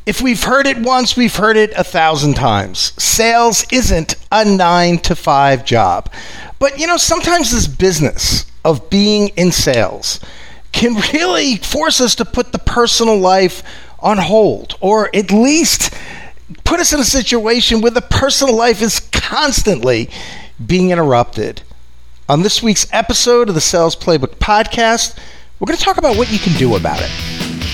If we've heard it once, we've heard it 1,000 times. Sales isn't a 9-to-5 job. But, sometimes this business of being in sales can really force us to put the personal life on hold, or at least put us in a situation where the personal life is constantly being interrupted. On this week's episode of the Sales Playbook Podcast, we're going to talk about what you can do about it.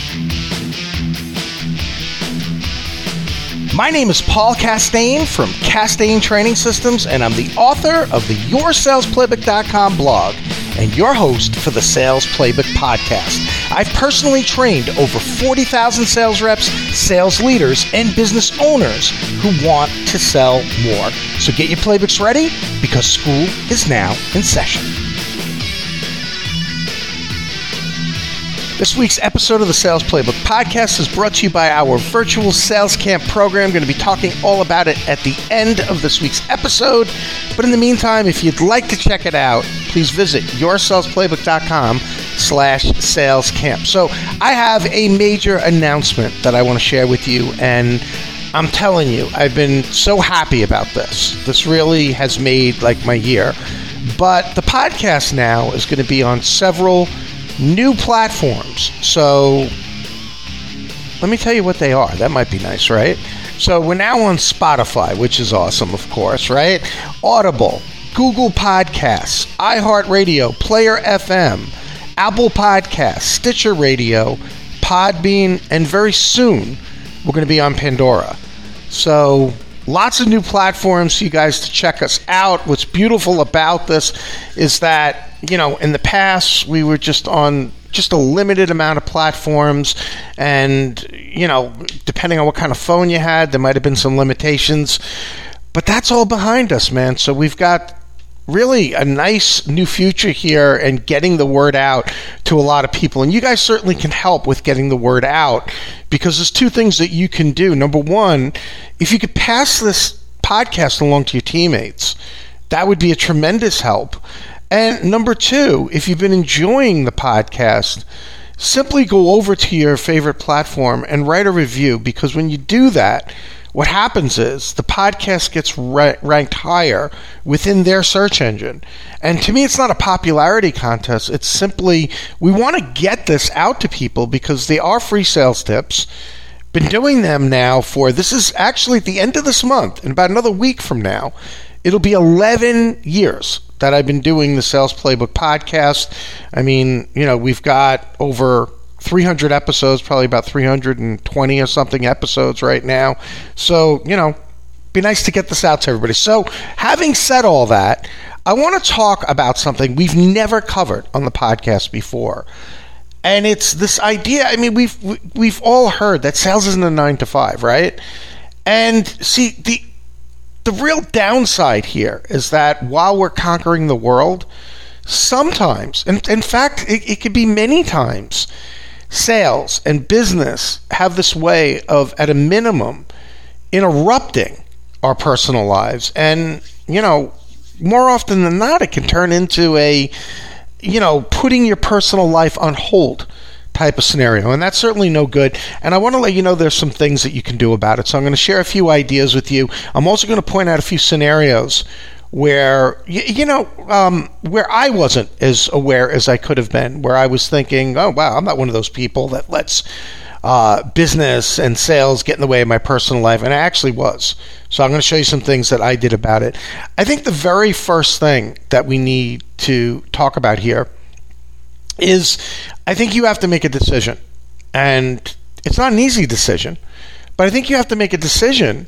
My name is Paul Castaigne from Castaigne Training Systems, and I'm the author of the YourSalesPlaybook.com blog and your host for the Sales Playbook Podcast. I've personally trained over 40,000 sales reps, sales leaders, and business owners who want to sell more. So get your playbooks ready, because school is now in session. This week's episode of the Sales Playbook Podcast is brought to you by our virtual sales camp program. I'm going to be talking all about it at the end of this week's episode. But in the meantime, if you'd like to check it out, please visit yoursalesplaybook.com/sales camp. So I have a major announcement that I want to share with you, and I'm telling you, I've been so happy about this. This really has made my year. But the podcast now is going to be on several new platforms. So let me tell you what they are. That might be nice, right? So we're now on Spotify, which is awesome, of course, right? Audible, Google Podcasts, iHeartRadio, Player FM, Apple Podcasts, Stitcher Radio, Podbean, and very soon we're going to be on Pandora. So lots of new platforms for you guys to check us out. What's beautiful about this is that, in the past, we were just on a limited amount of platforms, and, depending on what kind of phone you had, there might have been some limitations. But that's all behind us, man. So we've got really a nice new future here and getting the word out to a lot of people. And you guys certainly can help with getting the word out, because there's two things that you can do. Number one, if you could pass this podcast along to your teammates, that would be a tremendous help. And number two, if you've been enjoying the podcast, simply go over to your favorite platform and write a review, because when you do that, what happens is the podcast gets ranked higher within their search engine. And to me, it's not a popularity contest. It's simply, we want to get this out to people because they are free sales tips. Been doing them now this is actually at the end of this month, in about another week from now, it'll be 11 years that I've been doing the Sales Playbook Podcast. I mean, we've got over 300 episodes, probably about 320 or something episodes right now. So, be nice to get this out to everybody. So, having said all that, I want to talk about something we've never covered on the podcast before. And it's this idea, we've all heard that sales isn't a 9-to-5, right? And see, the real downside here is that while we're conquering the world, sometimes, and in fact, it could be many times, sales and business have this way of, at a minimum, interrupting our personal lives. And, more often than not, it can turn into a, putting your personal life on hold type of scenario, and that's certainly no good. And I want to let you know there's some things that you can do about it. So I'm going to share a few ideas with you. I'm also going to point out a few scenarios where where I wasn't as aware as I could have been, where I was thinking, oh wow, I'm not one of those people that lets business and sales get in the way of my personal life, and I actually was. So I'm going to show you some things that I did about it. I think the very first thing that we need to talk about here is, I think you have to make a decision. And it's not an easy decision, but I think you have to make a decision,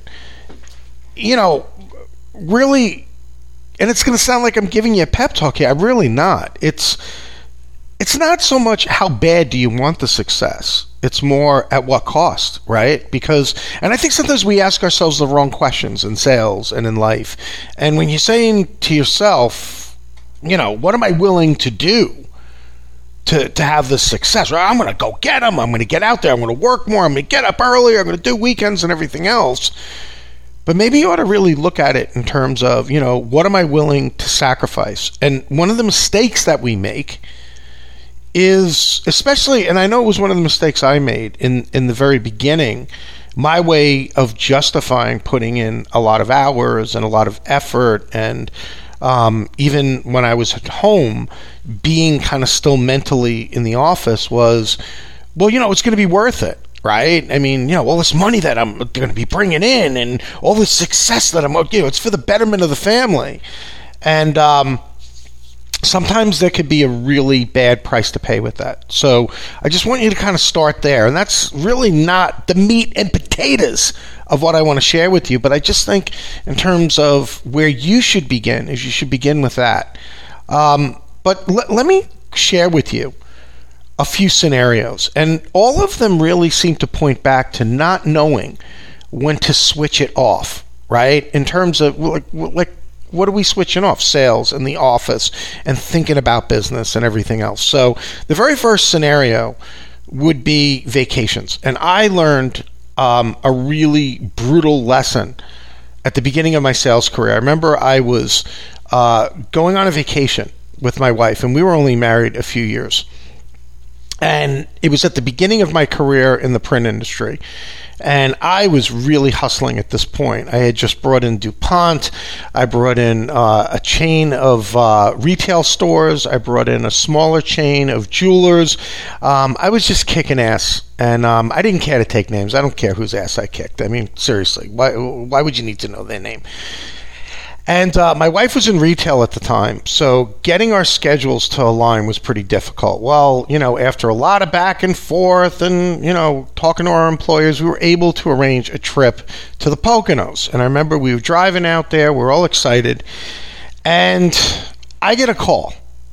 really, and it's going to sound like I'm giving you a pep talk here. I'm really not. It's not so much how bad do you want the success. It's more at what cost, right? Because, and I think sometimes we ask ourselves the wrong questions in sales and in life. And when you're saying to yourself, what am I willing to do to have this success? Right? I'm going to go get them. I'm going to get out there. I'm going to work more. I'm going to get up earlier. I'm going to do weekends and everything else. But maybe you ought to really look at it in terms of, what am I willing to sacrifice? And one of the mistakes that we make is, especially, and I know it was one of the mistakes I made in the very beginning, my way of justifying putting in a lot of hours and a lot of effort, and even when I was at home, being kind of still mentally in the office was, well, it's going to be worth it, right? I mean, all this money that I'm going to be bringing in and all this success that it's for the betterment of the family. And sometimes there could be a really bad price to pay with that. So I just want you to kind of start there. And that's really not the meat and potatoes of what I want to share with you. But I just think in terms of where you should begin, is you should begin with that. But let me share with you a few scenarios. And all of them really seem to point back to not knowing when to switch it off, right? In terms of like what are we switching off? Sales and the office and thinking about business and everything else. So the very first scenario would be vacations. And I learned a really brutal lesson at the beginning of my sales career. I remember I was going on a vacation with my wife, and we were only married a few years. And it was at the beginning of my career in the print industry. And I was really hustling at this point. I had just brought in DuPont. I brought in a chain of retail stores. I brought in a smaller chain of jewelers. I was just kicking ass. And I didn't care to take names. I don't care whose ass I kicked. I mean, seriously, why would you need to know their name? And my wife was in retail at the time, so getting our schedules to align was pretty difficult. Well, after a lot of back and forth and, talking to our employers, we were able to arrange a trip to the Poconos. And I remember we were driving out there, we were all excited, and I get a call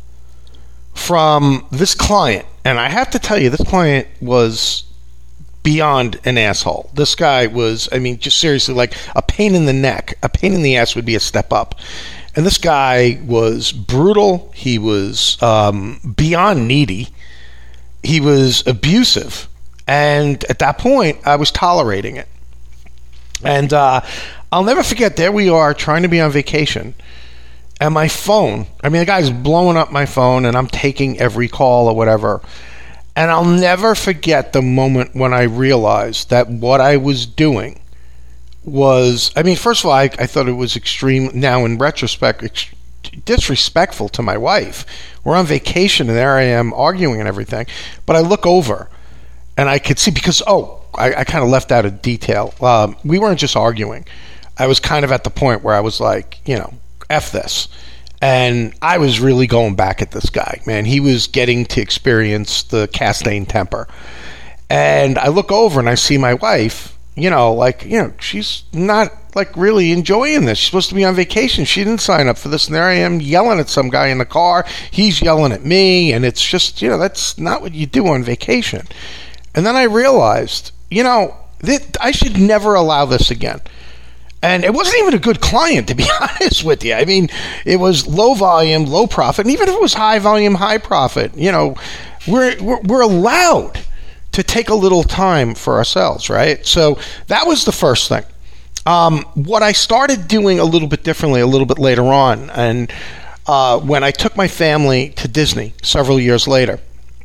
from this client. And I have to tell you, this client was beyond an asshole. This guy was, just seriously, like a pain in the neck. A pain in the ass would be a step up. And this guy was brutal. He was beyond needy. He was abusive. And at that point, I was tolerating it. And I'll never forget, there we are trying to be on vacation. And my phone, the guy's blowing up my phone, and I'm taking every call or whatever. And I'll never forget the moment when I realized that what I was doing was, first of all, I thought it was extreme, now in retrospect, disrespectful to my wife. We're on vacation, and there I am arguing and everything. But I look over, and I could see, because, I kind of left out a detail. We weren't just arguing. I was kind of at the point where I was like, F this. And I was really going back at this guy, man. He was getting to experience the Castaigne temper. And I look over and I see my wife, she's not really enjoying this. She's supposed to be on vacation. She didn't sign up for this. And there I am yelling at some guy in the car. He's yelling at me. And it's just, that's not what you do on vacation. And then I realized, that I should never allow this again. And it wasn't even a good client, to be honest with you. It was low volume, low profit. And even if it was high volume, high profit, we're allowed to take a little time for ourselves, right? So that was the first thing. What I started doing a little bit differently a little bit later on, and when I took my family to Disney several years later,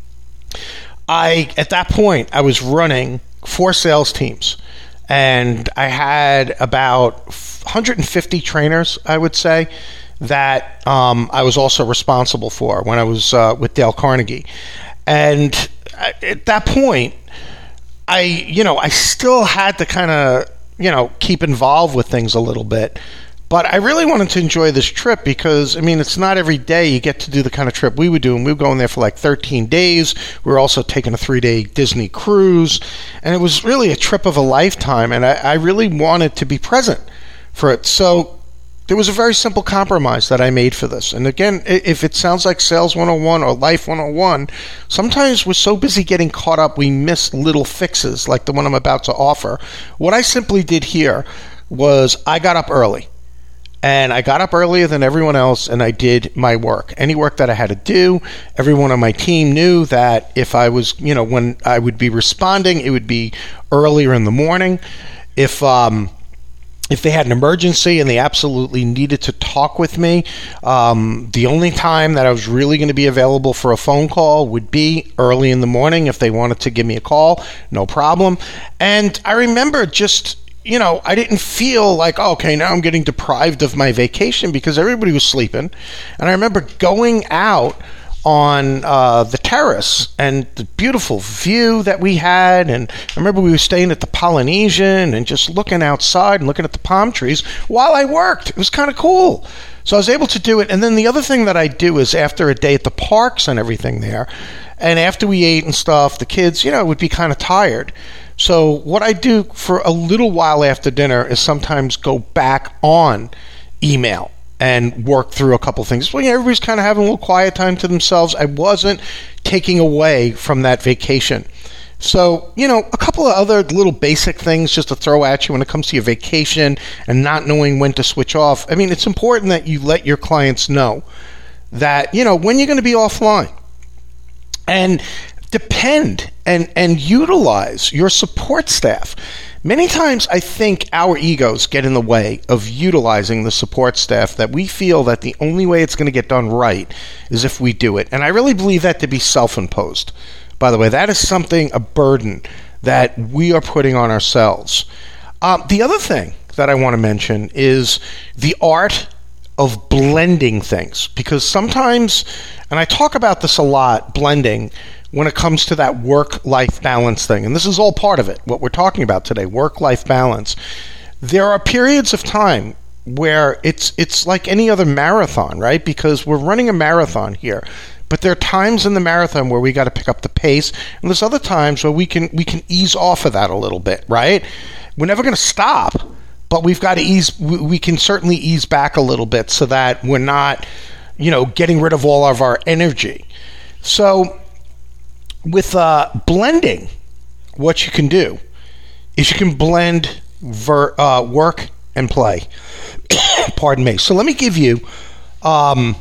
at that point, I was running 4 sales teams. And I had about 150 trainers, I would say, that I was also responsible for when I was with Dale Carnegie. And at that point, I still had to kind of, keep involved with things a little bit. But I really wanted to enjoy this trip because, it's not every day you get to do the kind of trip we were doing. We were going there for 13 days. We were also taking a 3-day Disney cruise. And it was really a trip of a lifetime. And I really wanted to be present for it. So there was a very simple compromise that I made for this. And again, if it sounds like Sales 101 or Life 101, sometimes we're so busy getting caught up, we miss little fixes like the one I'm about to offer. What I simply did here was I got up early. And I got up earlier than everyone else, and I did my work. Any work that I had to do, everyone on my team knew that if I was, when I would be responding, it would be earlier in the morning. If if they had an emergency and they absolutely needed to talk with me, the only time that I was really going to be available for a phone call would be early in the morning. If they wanted to give me a call, no problem. And I remember just, I didn't feel like, okay, now I'm getting deprived of my vacation because everybody was sleeping. And I remember going out on the terrace and the beautiful view that we had, and I remember we were staying at the Polynesian and just looking outside and looking at the palm trees while I worked. It was kind of cool. So I was able to do it. And then the other thing that I do is after a day at the parks and everything there, and after we ate and stuff, the kids, would be kind of tired. So what I do for a little while after dinner is sometimes go back on email and work through a couple things. Well, everybody's kind of having a little quiet time to themselves. I wasn't taking away from that vacation. So, a couple of other little basic things just to throw at you when it comes to your vacation and not knowing when to switch off. I mean, it's important that you let your clients know that, when you're going to be offline. And depend and utilize your support staff. Many times I think our egos get in the way of utilizing the support staff, that we feel that the only way it's going to get done right is if we do it. And I really believe that to be self-imposed. By the way, that is a burden that we are putting on ourselves. The other thing that I want to mention is the art of blending things. Because sometimes, and I talk about this a lot, blending, when it comes to that work-life balance thing. And this is all part of it, what we're talking about today, work-life balance. There are periods of time where it's like any other marathon, right? Because we're running a marathon here. But there are times in the marathon where we got to pick up the pace, and there's other times where we can ease off of that a little bit, right? We're never going to stop, but we've got to ease. We can certainly ease back a little bit so that we're not, getting rid of all of our energy. So with blending, what you can do is you can blend work and play. Pardon me. So let me give you, a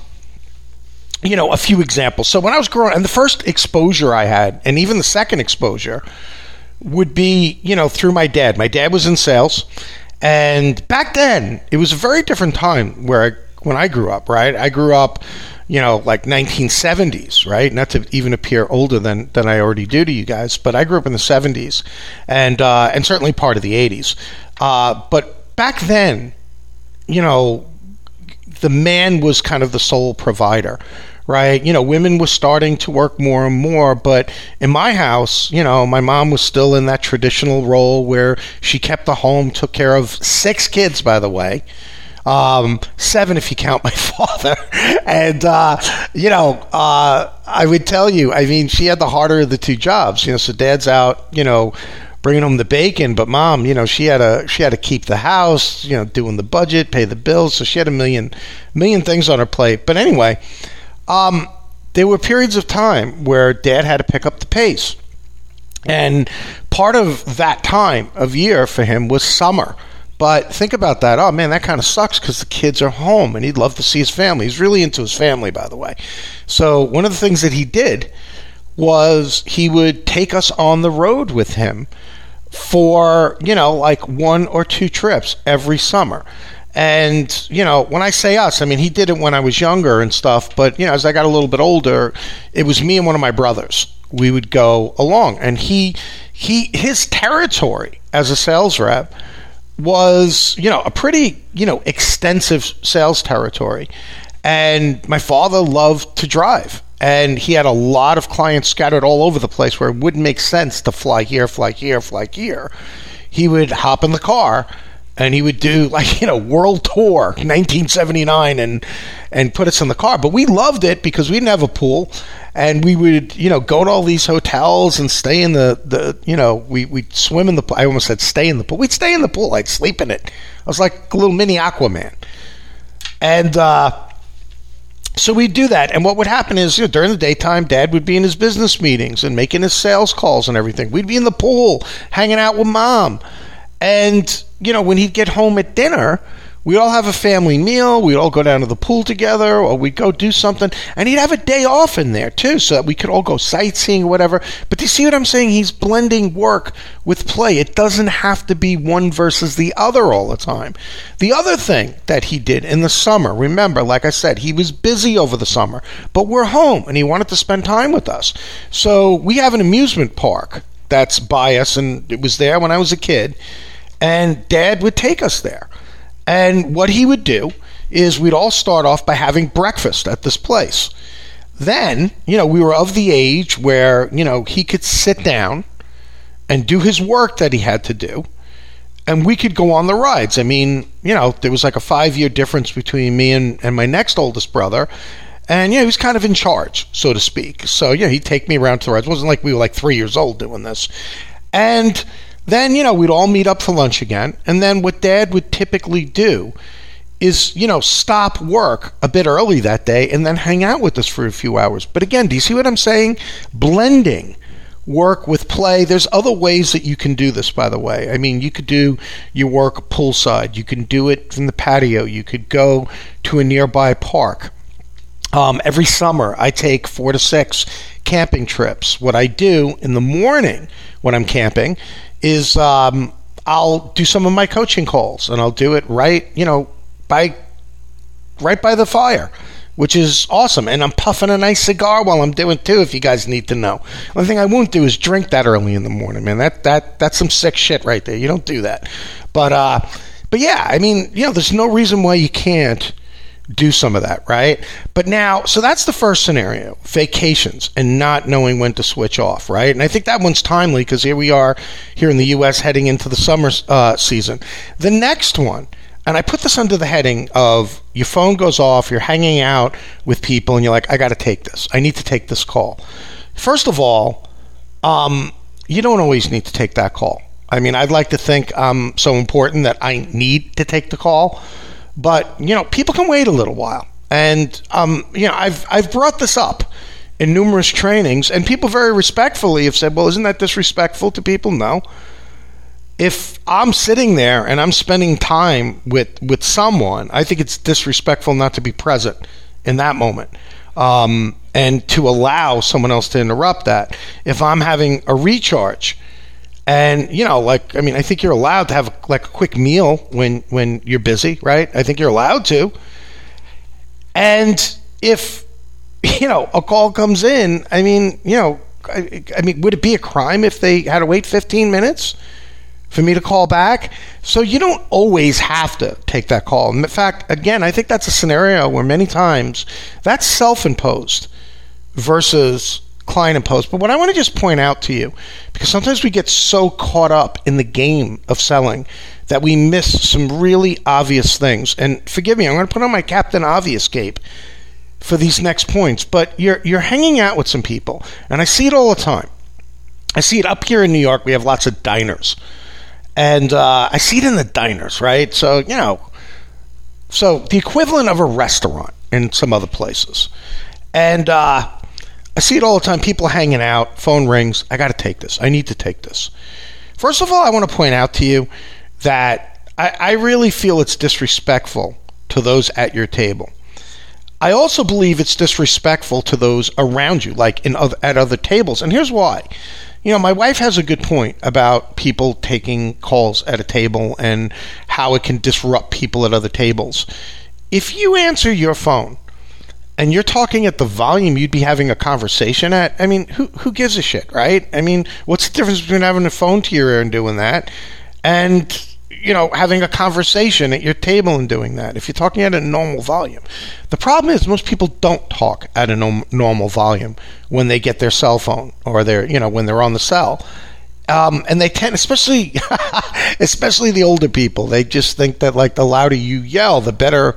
few examples. So when I was growing, and the first exposure I had, and even the second exposure, would be, through my dad. My dad was in sales, and back then it was a very different time when I grew up. Right, I grew up, like 1970s, right? Not to even appear older than I already do to you guys, but I grew up in the 70s, and certainly part of the 80s. But back then, the man was kind of the sole provider, right? Women were starting to work more and more, but in my house, my mom was still in that traditional role where she kept the home, took care of 6 kids, by the way. 7 if you count my father. And, I would tell you, I mean, she had the harder of the 2 jobs, so dad's out, bringing home the bacon, but mom, she had to keep the house, doing the budget, pay the bills. So she had a million things on her plate. But anyway, there were periods of time where dad had to pick up the pace. And part of that time of year for him was summer. But think about that. Oh, man, that kind of sucks because the kids are home and he'd love to see his family. He's really into his family, by the way. So one of the things that he did was he would take us on the road with him for, like 1 or 2 trips every summer. And, when I say us, I mean, he did it when I was younger and stuff. But, as I got a little bit older, it was me and one of my brothers. We would go along. And his territory as a sales rep was, a pretty, extensive sales territory. And my father loved to drive. And he had a lot of clients scattered all over the place where it wouldn't make sense to fly here, fly here, fly here. He would hop in the car and he would do world tour 1979 and put us in the car. But we loved it because we didn't have a pool. And we would, go to all these hotels and stay in we'd swim in the pool. I almost said stay in the pool. We'd stay in the pool. I'd sleep in it. I was like a little mini Aquaman. And so we'd do that. And what would happen is, during the daytime, dad would be in his business meetings and making his sales calls and everything. We'd be in the pool hanging out with mom. And, when he'd get home at dinner, We'd all have a family meal. We'd all go down to the pool together, or we'd go do something. And he'd have a day off in there, too, so that we could all go sightseeing or whatever. But do you see what I'm saying? He's blending work with play. It doesn't have to be one versus the other all the time. The other thing that he did in the summer, remember, like I said, he was busy over the summer, but we're home, and he wanted to spend time with us. So we have an amusement park that's by us, and it was there when I was a kid, and Dad would take us there. And what he would do is we'd all start off by having breakfast at this place. Then, we were of the age where, he could sit down and do his work that he had to do, and we could go on the rides. I mean, there was like a 5-year difference between me and my next oldest brother, and, he was kind of in charge, so to speak. So, he'd take me around to the rides. It wasn't like we were like 3 years old doing this. And then, we'd all meet up for lunch again. And then what Dad would typically do is, stop work a bit early that day and then hang out with us for a few hours. But again, do you see what I'm saying? Blending work with play. There's other ways that you can do this, by the way. I mean, you could do your work poolside. You can do it from the patio. You could go to a nearby park. Every summer, I take 4 to 6 camping trips. What I do in the morning when I'm camping is I'll do some of my coaching calls, and I'll do it right by the fire, which is awesome. And I'm puffing a nice cigar while I'm doing it too, if you guys need to know. One thing I won't do is drink that early in the morning, man. That's some sick shit right there. You don't do that. But yeah, I mean, there's no reason why you can't do some of that, right? But now, so that's the first scenario, vacations and not knowing when to switch off, right? And I think that one's timely because here we are here in the U.S. heading into the summer season. The next one, and I put this under the heading of your phone goes off, you're hanging out with people, and you're like, I got to take this. I need to take this call. First of all, you don't always need to take that call. I mean, I'd like to think I'm so important that I need to take the call. But, people can wait a little while. And, I've brought this up in numerous trainings, and people very respectfully have said, well, isn't that disrespectful to people? No. If I'm sitting there and I'm spending time with someone, I think it's disrespectful not to be present in that moment. And to allow someone else to interrupt that. If I'm having a recharge, and, I think you're allowed to have a quick meal when you're busy, right? I think you're allowed to. And if, a call comes in, would it be a crime if they had to wait 15 minutes for me to call back? So you don't always have to take that call. In fact, again, I think that's a scenario where many times that's self-imposed versus client imposed. But what I want to just point out to you, because sometimes we get so caught up in the game of selling that we miss some really obvious things. And forgive me, I'm going to put on my Captain Obvious cape for these next points. But you're hanging out with some people, and I see it all the time. I see it up here in New York. We have lots of diners, and I see it in the diners, right? So so the equivalent of a restaurant in some other places, and I see it all the time. People hanging out, phone rings. I got to take this. I need to take this. First of all, I want to point out to you that I really feel it's disrespectful to those at your table. I also believe it's disrespectful to those around you, like at other tables. And here's why. My wife has a good point about people taking calls at a table and how it can disrupt people at other tables. If you answer your phone and you're talking at the volume you'd be having a conversation at, who gives a shit, right? What's the difference between having a phone to your ear and doing that and, having a conversation at your table and doing that if you're talking at a normal volume? The problem is most people don't talk at a normal volume when they get their cell phone or when they're on the cell. And they tend, especially the older people, they just think that the louder you yell, the better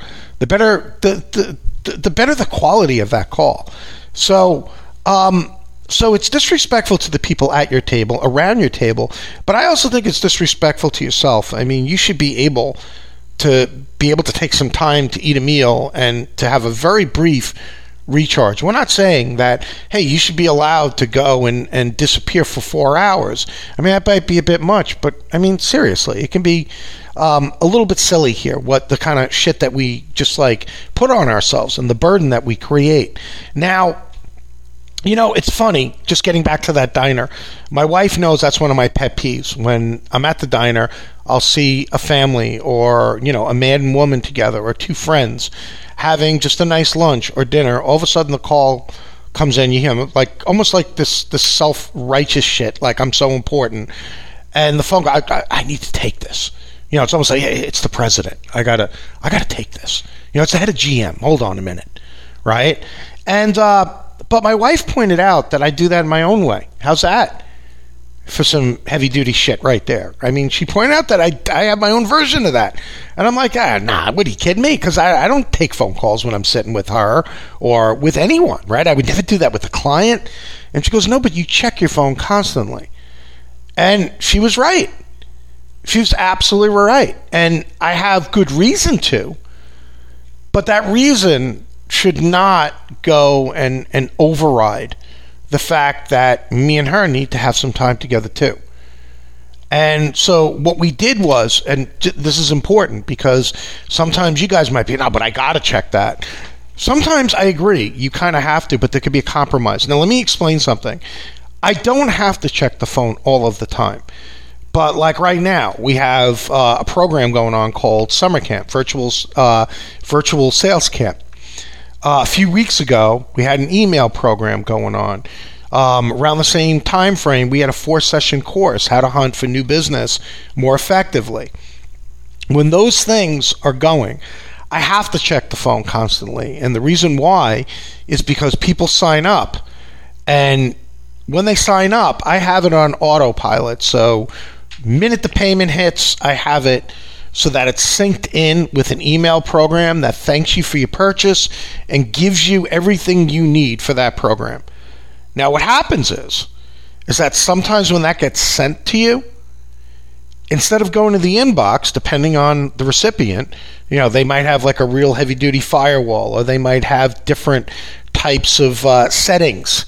the quality of that call. So it's disrespectful to the people at your table, around your table, but I also think it's disrespectful to yourself. You should be able to take some time to eat a meal and to have a very brief recharge. We're not saying that, hey, you should be allowed to go and disappear for 4 hours. I mean, that might be a bit much, but I mean, seriously, it can be a little bit silly here, what the kind of shit that we just like put on ourselves and the burden that we create. Now, you know, it's funny, just getting back to that diner. My wife knows that's one of my pet peeves. When I'm at the diner, I'll see a family or, you know, a man and woman together or two friends having just a nice lunch or dinner. All of a sudden the call comes in, you hear like almost like this self-righteous shit, like I'm so important. And the phone goes, I need to take this. You know, it's almost like, hey, it's the president. I gotta take this. You know, it's the head of GM. Hold on a minute, right? And but my wife pointed out that I do that in my own way. How's that for some heavy-duty shit right there? I mean, she pointed out that I have my own version of that. And I'm like, nah, what are you kidding me? Because I don't take phone calls when I'm sitting with her or with anyone, right? I would never do that with a client. And she goes, no, but you check your phone constantly. And she was right. She was absolutely right. And I have good reason to. But that reason should not go and override the fact that me and her need to have some time together too. And so what we did was, and this is important because sometimes you guys might be, no, but I got to check that. Sometimes I agree, you kind of have to, but there could be a compromise. Now let me explain something. I don't have to check the phone all of the time. But like right now, we have a program going on called Summer Camp, virtual sales camp. A few weeks ago, we had an email program going on. Around the same time frame, we had a 4-session course, how to hunt for new business more effectively. When those things are going, I have to check the phone constantly. And the reason why is because people sign up. And when they sign up, I have it on autopilot. So minute the payment hits, I have it so that it's synced in with an email program that thanks you for your purchase and gives you everything you need for that program. Now what happens is that sometimes when that gets sent to you, instead of going to the inbox, depending on the recipient, you know, they might have like a real heavy duty firewall, or they might have different types of settings.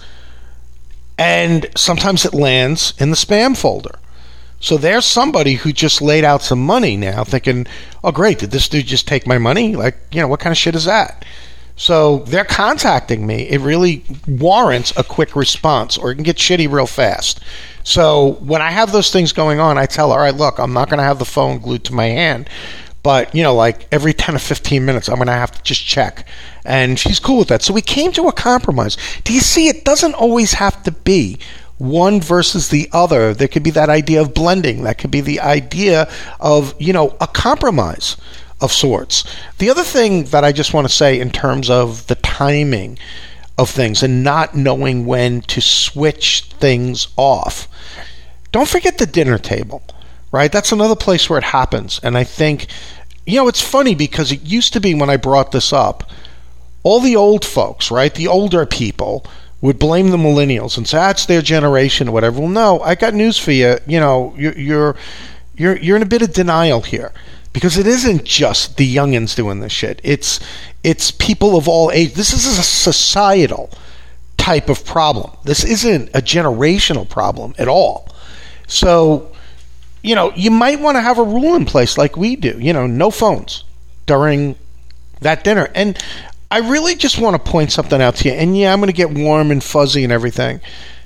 And sometimes it lands in the spam folder. So there's somebody who just laid out some money now thinking, oh great, did this dude just take my money? Like, you know, what kind of shit is that? So they're contacting me. It really warrants a quick response, or it can get shitty real fast. So when I have those things going on, I tell her, all right, look, I'm not going to have the phone glued to my hand, but, you know, like every 10 or 15 minutes, I'm going to have to just check. And she's cool with that. So we came to a compromise. Do you see? It doesn't always have to be one versus the other. There could be that idea of blending. That could be the idea of, you know, a compromise of sorts. The other thing that I just want to say in terms of the timing of things and not knowing when to switch things off, don't forget the dinner table, right? That's another place where it happens. And I think, you know, it's funny because it used to be when I brought this up, all the old folks, right, the older people would blame the millennials and say, it's their generation or whatever. Well, no, I got news for you. You know, you're in a bit of denial here, because it isn't just the youngins doing this shit. It's people of all ages. This is a societal type of problem. This isn't a generational problem at all. So, you know, you might want to have a rule in place like we do. You know, no phones during that dinner. And I really just want to point something out to you. And yeah, I'm going to get warm and fuzzy and everything.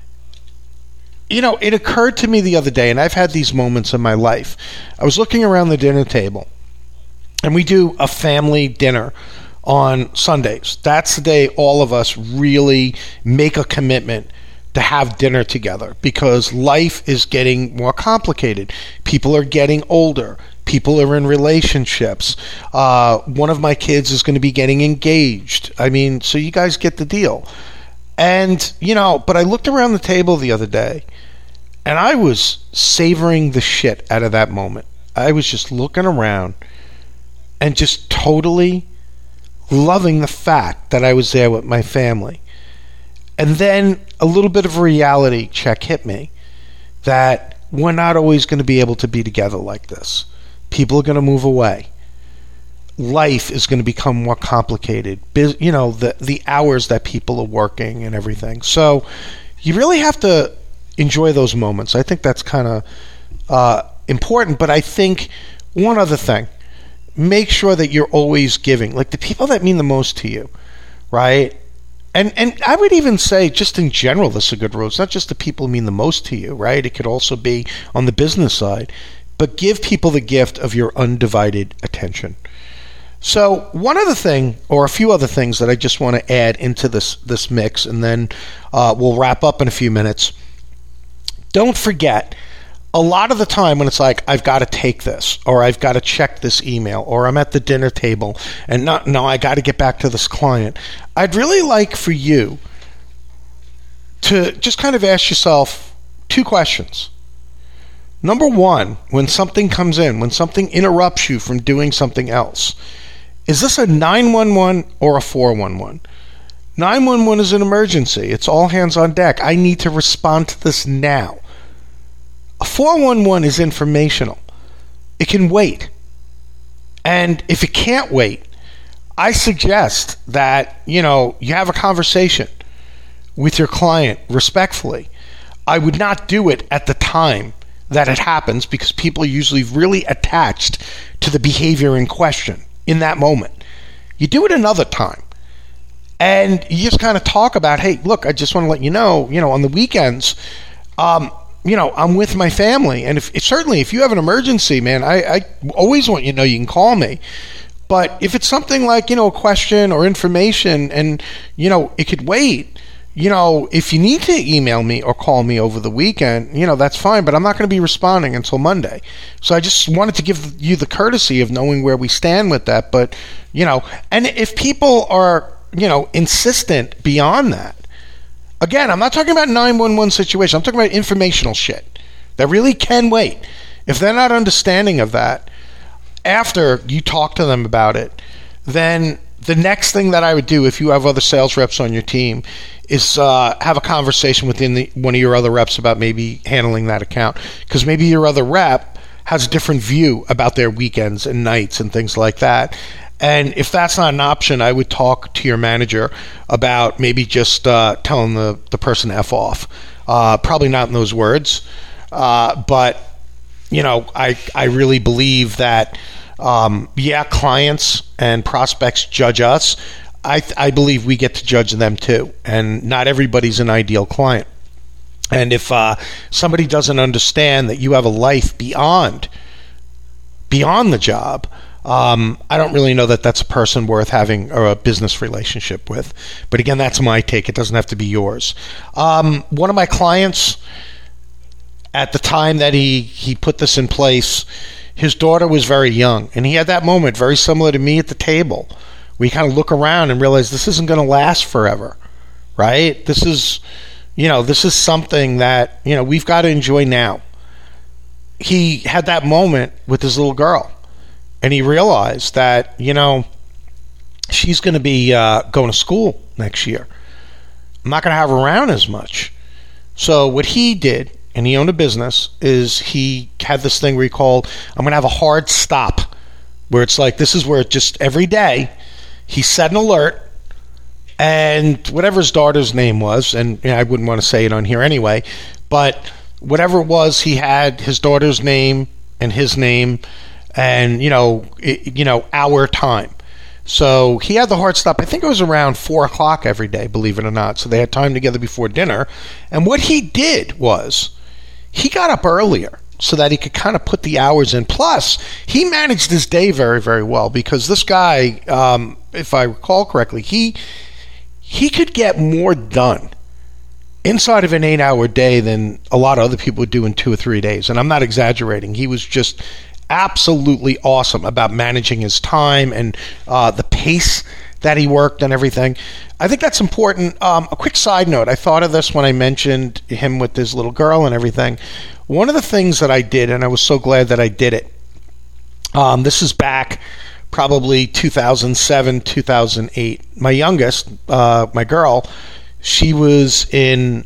You know, it occurred to me the other day, and I've had these moments in my life. I was looking around the dinner table, and we do a family dinner on Sundays. That's the day all of us really make a commitment to have dinner together, because life is getting more complicated. People are getting older. People are in relationships. One of my kids is going to be getting engaged. I mean, so you guys get the deal. And, you know, but I looked around the table the other day, and I was savoring the shit out of that moment. I was just looking around and just totally loving the fact that I was there with my family. And then a little bit of a reality check hit me that we're not always going to be able to be together like this. People are going to move away. life is going to become more complicated. The hours that people are working and everything. So you really have to enjoy those moments. I think that's kind of important. But I think one other thing, make sure that you're always giving. Like the people that mean the most to you, right? And I would even say, just in general, this is a good rule. It's not just the people who mean the most to you, right? It could also be on the business side. But give people the gift of your undivided attention. So one other thing, or a few other things that I just want to add into this mix, and then we'll wrap up in a few minutes. Don't forget, a lot of the time when it's like, I've got to take this, or I've got to check this email, or I'm at the dinner table, and I got to get back to this client. I'd really like for you to just kind of ask yourself two questions. Number one, when something comes in, when something interrupts you from doing something else, is this a 911 or a 411? 911 is an emergency. It's all hands on deck. I need to respond to this now. A 411 is informational. It can wait. And if it can't wait, I suggest that, you have a conversation with your client respectfully. I would not do it at the time that it happens, because people are usually really attached to the behavior in question in that moment. You do it another time. And you just kind of talk about, hey, look, I just want to let you know, on the weekends, I'm with my family. And if you have an emergency, man, I always want you to know you can call me. But if it's something like, a question or information and, it could wait, if you need to email me or call me over the weekend, that's fine, but I'm not going to be responding until Monday. So I just wanted to give you the courtesy of knowing where we stand with that. But, and if people are, insistent beyond that, again, I'm not talking about 911 situation. I'm talking about informational shit that really can wait. If they're not understanding of that, after you talk to them about it, then the next thing that I would do, if you have other sales reps on your team, is have a conversation with one of your other reps about maybe handling that account. Because maybe your other rep has a different view about their weekends and nights and things like that. And if that's not an option, I would talk to your manager about maybe just telling the person F off. Probably not in those words. But, I really believe that, clients and prospects judge us. I believe we get to judge them too. And not everybody's an ideal client. And if somebody doesn't understand that you have a life beyond the job, I don't really know that that's a person worth having a business relationship with. But again, that's my take. It doesn't have to be yours. One of my clients, at the time that he put this in place, his daughter was very young. And he had that moment very similar to me at the table. We kind of look around and realize this isn't going to last forever, right? This is something that, we've got to enjoy now. He had that moment with his little girl. And he realized that, she's going to be going to school next year. I'm not going to have her around as much. So what he did, and he owned a business, is he had this thing where he called, I'm going to have a hard stop, where it's like, this is where just every day he set an alert, and whatever his daughter's name was, and I wouldn't want to say it on here anyway, but whatever it was, he had his daughter's name and his name, and our time. So he had the hard stop. I think it was around 4:00 every day, believe it or not. So they had time together before dinner. And what he did was he got up earlier so that he could kind of put the hours in. Plus, he managed his day very, very well, because this guy, if I recall correctly, he could get more done inside of an 8-hour day than a lot of other people would do in 2 or 3 days. And I'm not exaggerating. He was just absolutely awesome about managing his time and the pace that he worked and everything. I think that's important. A quick side note, I thought of this when I mentioned him with his little girl and everything. One of the things that I did, and I was so glad that I did it, this is back probably 2007, 2008. My youngest, my girl, she was in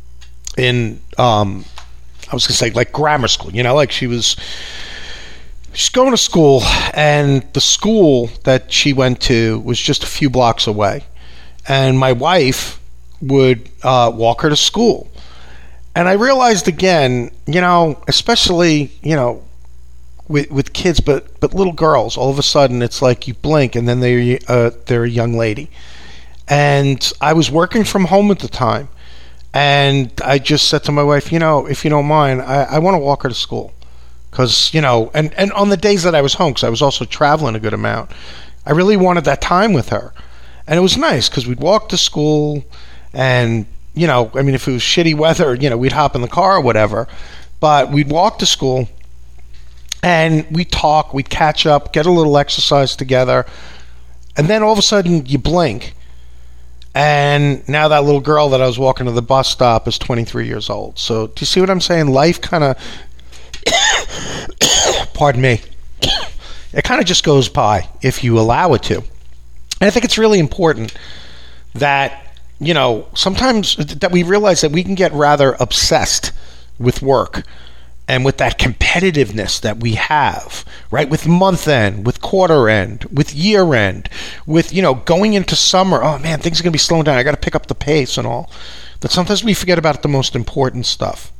I was going to say like grammar school, like she She's going to school, and the school that she went to was just a few blocks away. And my wife would walk her to school. And I realized again, especially, with kids, but little girls, all of a sudden it's like you blink and then they're a young lady. And I was working from home at the time, and I just said to my wife, if you don't mind, I want to walk her to school. Because, and on the days that I was home, because I was also traveling a good amount, I really wanted that time with her. And it was nice because we'd walk to school and, if it was shitty weather, we'd hop in the car or whatever. But we'd walk to school and we'd talk, we'd catch up, get a little exercise together. And then all of a sudden you blink. And now that little girl that I was walking to the bus stop is 23 years old. So do you see what I'm saying? Life kind of, pardon me, it kind of just goes by if you allow it to. And I think it's really important that, sometimes that we realize that we can get rather obsessed with work and with that competitiveness that we have, right? With month end, with quarter end, with year end, with, going into summer. Oh man, things are going to be slowing down. I got to pick up the pace and all. But sometimes we forget about the most important stuff.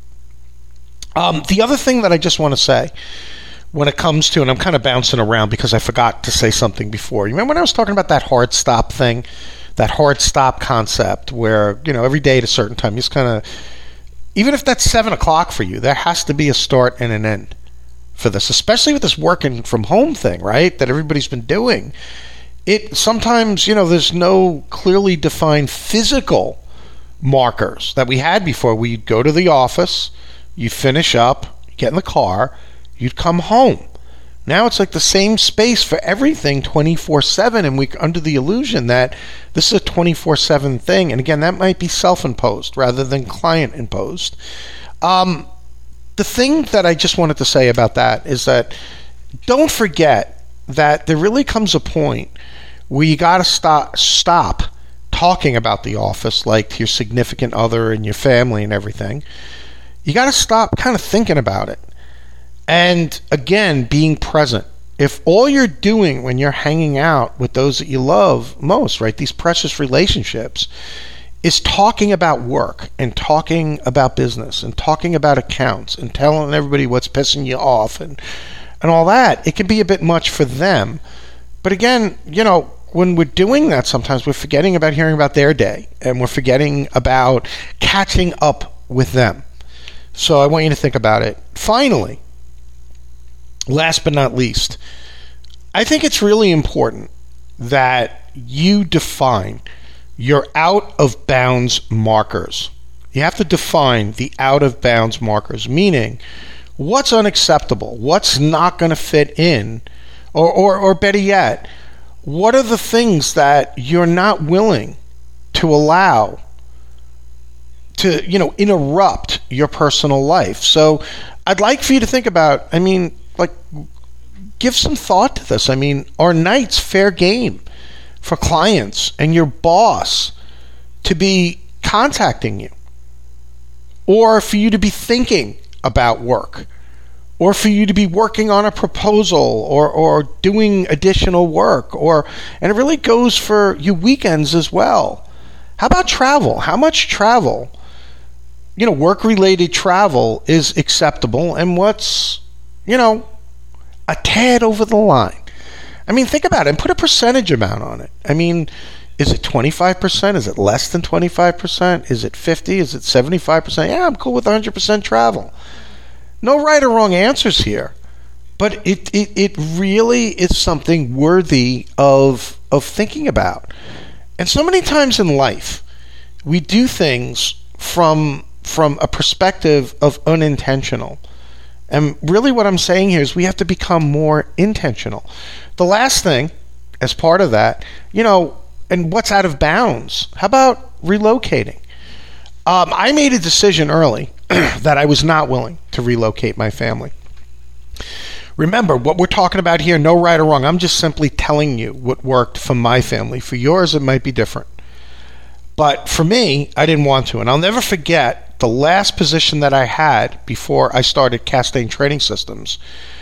The other thing that I just want to say when it comes to, and I'm kind of bouncing around because I forgot to say something before. You remember when I was talking about that hard stop thing, that hard stop concept where, every day at a certain time, you just kind of, even if that's 7 o'clock for you, there has to be a start and an end for this, especially with this working from home thing, right, that everybody's been doing. It sometimes, there's no clearly defined physical markers that we had before. We'd go to the office, you'd finish up, get in the car, you'd come home. Now it's like the same space for everything 24/7, and we're under the illusion that this is a 24/7 thing. And again, that might be self-imposed rather than client-imposed. The thing that I just wanted to say about that is that don't forget that there really comes a point where you got to stop talking about the office like to your significant other and your family and everything. You got to stop kind of thinking about it. And again, being present. If all you're doing when you're hanging out with those that you love most, right, these precious relationships, is talking about work and talking about business and talking about accounts and telling everybody what's pissing you off and all that, it can be a bit much for them. But again, when we're doing that, sometimes we're forgetting about hearing about their day and we're forgetting about catching up with them. So I want you to think about it. Finally, last but not least, I think it's really important that you define your out-of-bounds markers. You have to define the out-of-bounds markers, meaning what's unacceptable, what's not going to fit in, or better yet, what are the things that you're not willing to allow to, interrupt your personal life. So I'd like for you to think about, give some thought to this. Are nights fair game for clients and your boss to be contacting you? Or for you to be thinking about work? Or for you to be working on a proposal or doing additional work? And it really goes for your weekends as well. How about travel? How much travel, work-related travel is acceptable and what's, a tad over the line? Think about it and put a percentage amount on it. Is it 25%? Is it less than 25%? Is it 50? Is it 75%? Yeah, I'm cool with 100% travel. No right or wrong answers here, but it really is something worthy of thinking about. And so many times in life, we do things from a perspective of unintentional. And really what I'm saying here is we have to become more intentional. The last thing, as part of that, and what's out of bounds, how about relocating? I made a decision early that I was not willing to relocate my family. Remember, what we're talking about here, no right or wrong. I'm just simply telling you what worked for my family. For yours, it might be different. But for me, I didn't want to. And I'll never forget the last position that I had before I started Castaigne Trading Systems.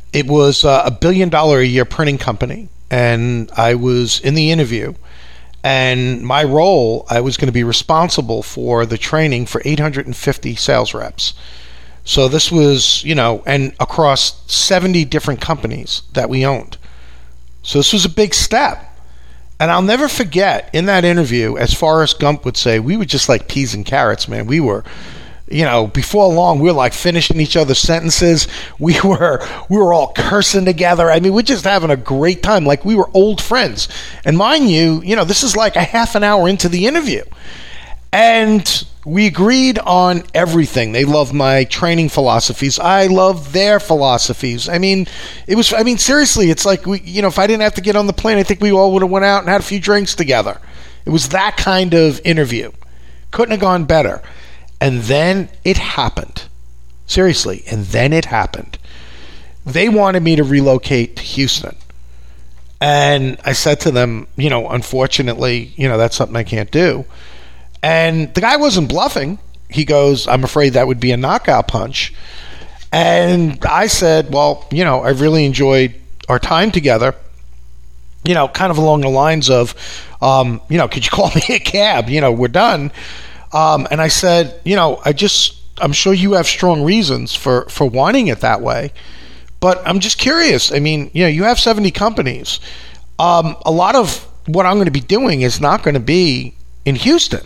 It was a $1 billion a year printing company, and I was in the interview. And my role, I was going to be responsible for the training for 850 sales reps. So this was, and across 70 different companies that we owned. So this was a big step. And I'll never forget, in that interview, as Forrest Gump would say, we were just like peas and carrots, man. We were, before long, we were like finishing each other's sentences. We were all cursing together. I mean, we're just having a great time, like we were old friends. And mind you, this is like a half an hour into the interview. And we agreed on everything. They loved my training philosophies. I loved their philosophies. Seriously, it's like if I didn't have to get on the plane, I think we all would have went out and had a few drinks together. It was that kind of interview. Couldn't have gone better. And then it happened. Seriously, and then it happened. They wanted me to relocate to Houston. And I said to them, unfortunately, that's something I can't do. And the guy wasn't bluffing. He goes, I'm afraid that would be a knockout punch. And I said, well, I really enjoyed our time together, kind of along the lines of, could you call me a cab? We're done. And I said, I'm sure you have strong reasons for wanting it that way. But I'm just curious. You have 70 companies. A lot of what I'm going to be doing is not going to be in Houston.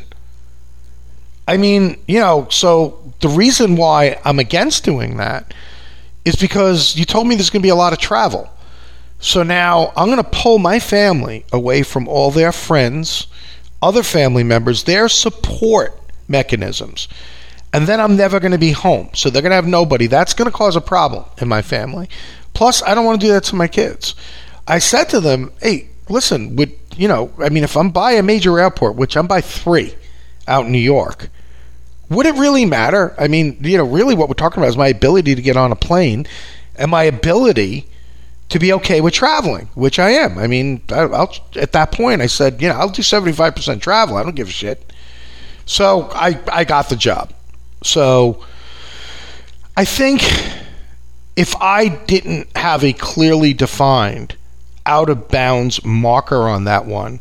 So the reason why I'm against doing that is because you told me there's going to be a lot of travel. So now I'm going to pull my family away from all their friends, other family members, their support mechanisms. And then I'm never going to be home. So they're going to have nobody. That's going to cause a problem in my family. Plus, I don't want to do that to my kids. I said to them, hey, listen, if I'm by a major airport, which I'm by 3 out in New York, would it really matter? Really what we're talking about is my ability to get on a plane and my ability to be okay with traveling, which I am. At that point, I said, I'll do 75% travel. I don't give a shit. So I got the job. So I think if I didn't have a clearly defined out of bounds marker on that one,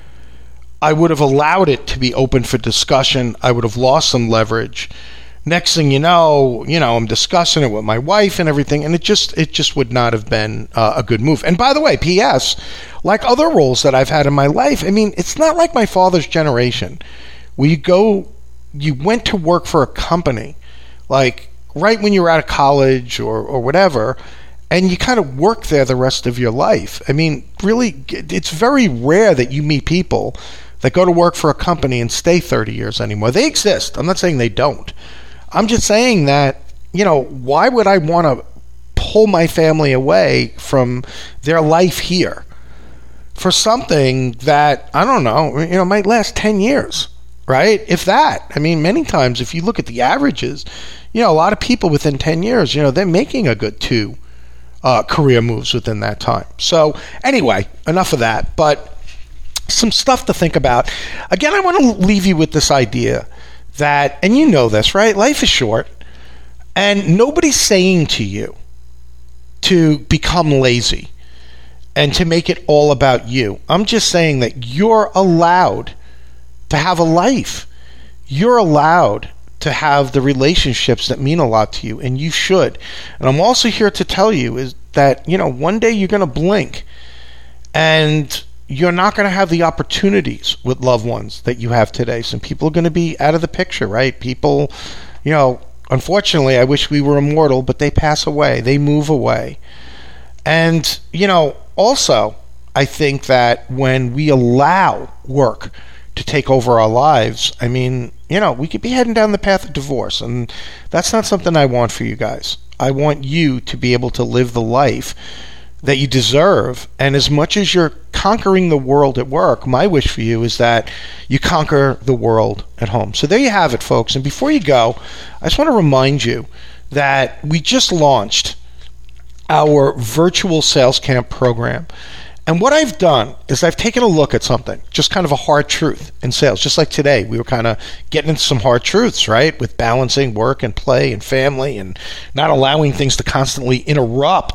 I would have allowed it to be open for discussion. I would have lost some leverage. Next thing you know, I'm discussing it with my wife and everything, and it just would not have been a good move. And by the way, P.S., like other roles that I've had in my life, it's not like my father's generation, where you went to work for a company, like right when you were out of college or whatever, and you kind of work there the rest of your life. Really, it's very rare that you meet people that go to work for a company and stay 30 years anymore. They exist. I'm not saying they don't. I'm just saying that, why would I want to pull my family away from their life here for something that, I don't know, might last 10 years, right? If that. Many times, if you look at the averages, a lot of people within 10 years, they're making a good 2 career moves within that time. So anyway, enough of that. But some stuff to think about. Again, I want to leave you with this idea that, and you know this, right? Life is short, and nobody's saying to you to become lazy and to make it all about you. I'm just saying that you're allowed to have a life. You're allowed to have the relationships that mean a lot to you, and you should. And I'm also here to tell you is that, one day you're going to blink, and you're not going to have the opportunities with loved ones that you have today. Some people are going to be out of the picture, right? People, unfortunately, I wish we were immortal, but they pass away. They move away. And, also, I think that when we allow work to take over our lives, we could be heading down the path of divorce. And that's not something I want for you guys. I want you to be able to live the life that you deserve. And as much as you're conquering the world at work, my wish for you is that you conquer the world at home. So there you have it, folks. And before you go, I just want to remind you that we just launched our virtual sales camp program. And what I've done is I've taken a look at something, just kind of a hard truth in sales. Just like today, we were kind of getting into some hard truths, right? With balancing work and play and family and not allowing things to constantly interrupt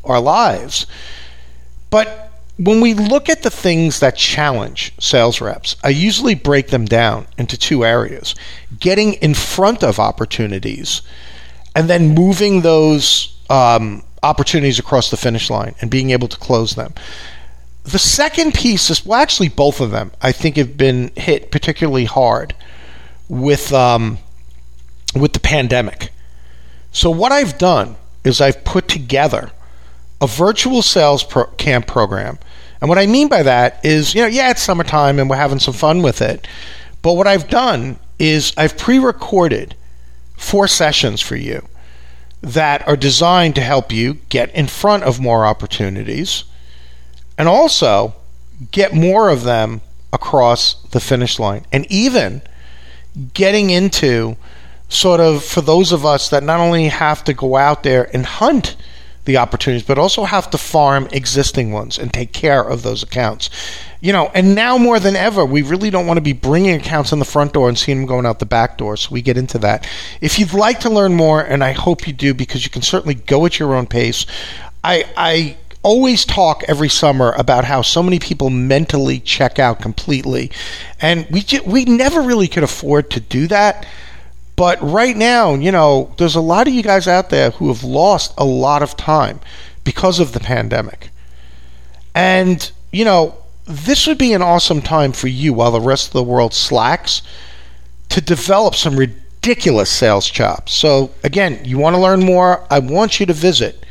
our lives. But when we look at the things that challenge sales reps, I usually break them down into two areas: getting in front of opportunities and then moving those opportunities across the finish line and being able to close them. The second piece is, well, actually both of them I think have been hit particularly hard with the pandemic. So what I've done is I've put together a virtual sales camp program. And what I mean by that is, it's summertime and we're having some fun with it. But what I've done is I've pre-recorded 4 sessions for you that are designed to help you get in front of more opportunities and also get more of them across the finish line. And even getting into sort of, for those of us that not only have to go out there and hunt the opportunities, but also have to farm existing ones and take care of those accounts. And now more than ever, we really don't want to be bringing accounts in the front door and seeing them going out the back door. So we get into that. If you'd like to learn more, and I hope you do, because you can certainly go at your own pace, I always talk every summer about how so many people mentally check out completely. And we never really could afford to do that. But right now, there's a lot of you guys out there who have lost a lot of time because of the pandemic. And, this would be an awesome time for you, while the rest of the world slacks, to develop some ridiculous sales chops. So, again, you want to learn more? I want you to visit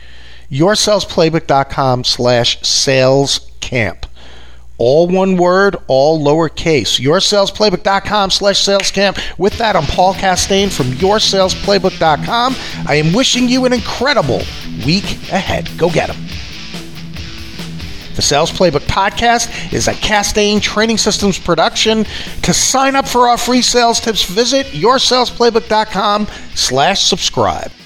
yoursalesplaybook.com/salescamp. All one word, all lowercase. yoursalesplaybook.com/salescamp. With that, I'm Paul Castaigne from yoursalesplaybook.com. I am wishing you an incredible week ahead. Go get them. The Sales Playbook Podcast is a Castaigne Training Systems production. To sign up for our free sales tips, visit yoursalesplaybook.com/subscribe.